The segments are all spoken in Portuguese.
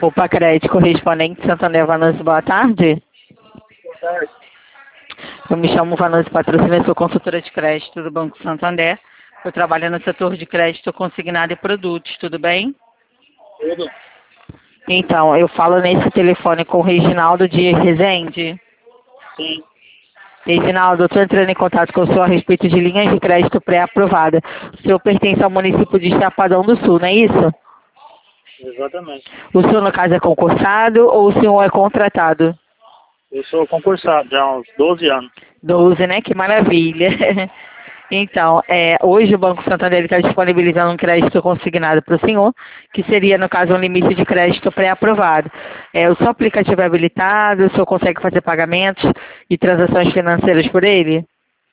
Opa, crédito correspondente Santander Vanessa, boa tarde. Boa tarde. Eu me chamo Vanessa Patrocínio, sou consultora de crédito do Banco Santander. Eu trabalho no setor de crédito consignado e produtos, tudo bem? Tudo. Então, eu falo nesse telefone com o Reginaldo de Resende. Sim, Reginaldo, eu estou entrando em contato com o senhor a respeito de linhas de crédito pré-aprovada. O senhor pertence ao município de Chapadão do Sul, não é isso? exatamente. O senhor, no caso, é concursado ou o senhor é contratado? Eu sou concursado já há uns 12 anos. 12, né? Que maravilha. Então, hoje o Banco Santander está disponibilizando um crédito consignado para o senhor, que seria, no caso, um limite de crédito pré-aprovado. O seu aplicativo é habilitado, o senhor consegue fazer pagamentos e transações financeiras por ele?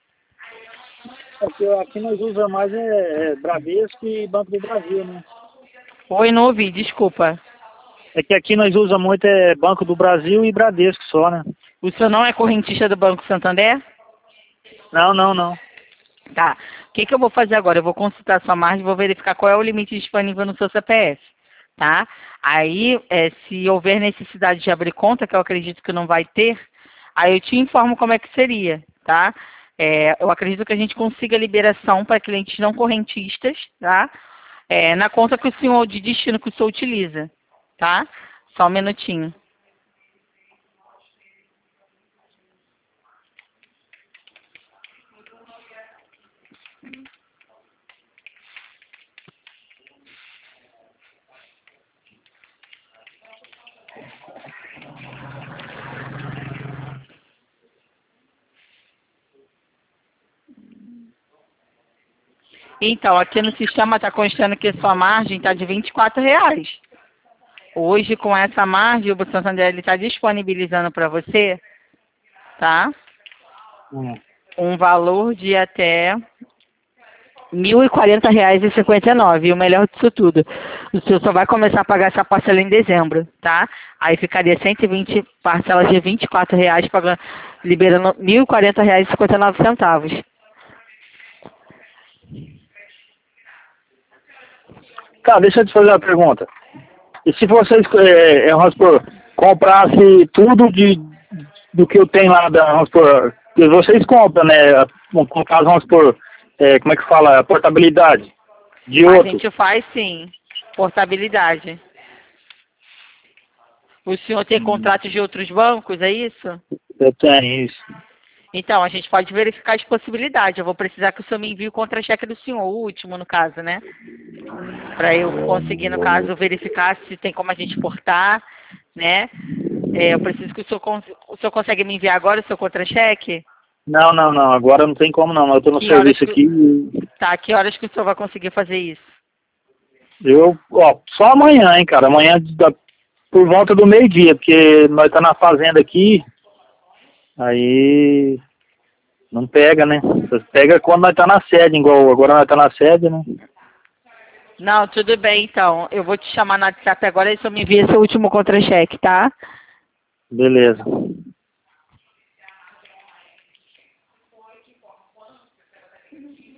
Aqui nós usamos mais Bradesco e Banco do Brasil, né? Oi, não ouvi, desculpa. É que aqui nós usamos muito Banco do Brasil e Bradesco só, né? O senhor não é correntista do Banco Santander? Não, não, não. Tá. O que eu vou fazer agora? Eu vou consultar a sua margem e vou verificar qual é o limite disponível no seu CPF, tá? Aí, se houver necessidade de abrir conta, que eu acredito que não vai ter, aí eu te informo como é que seria, tá? Eu acredito que a gente consiga liberação para clientes não correntistas, tá? Na conta que o senhor, de destino que o senhor utiliza, tá? Só um minutinho. Então, aqui no sistema está constando que sua margem está de R$ 24. Hoje, com essa margem, o Banco Santander está disponibilizando para você, tá? Um valor de até R$ 1.040,59. E o melhor disso tudo, o senhor só vai começar a pagar essa parcela em dezembro, tá? Aí ficaria 120 parcelas de R$ 24, pagando, liberando R$ 1.040,59. Tá, deixa eu te fazer uma pergunta. E se vocês, vamos supor, comprasse tudo do que eu tenho lá, vamos supor, que vocês compram, né? No caso, vamos supor, como é que fala? Portabilidade de A outros. gente faz sim, portabilidade. O senhor tem contratos de outros bancos, é isso? Eu tenho isso. Então, a gente pode verificar as possibilidades. Eu vou precisar que o senhor me envie o contra-cheque do senhor, o último, no caso, né? Para eu conseguir, no caso, verificar se tem como a gente portar, né? Eu preciso que o senhor consegue me enviar agora o seu contra-cheque? Não, não, não. Agora não tem como não. Eu tô no Que horas serviço que... aqui. Tá, que horas que o senhor vai conseguir fazer isso? Só amanhã, hein, cara. Amanhã por volta do meio-dia, porque nós tá na fazenda aqui. Aí não pega, né? Pega quando nós tá na sede, igual agora nós tá na sede, né? Não, tudo bem, então. Eu vou te chamar no WhatsApp agora e o senhor me envia seu último contra-cheque, tá? Beleza.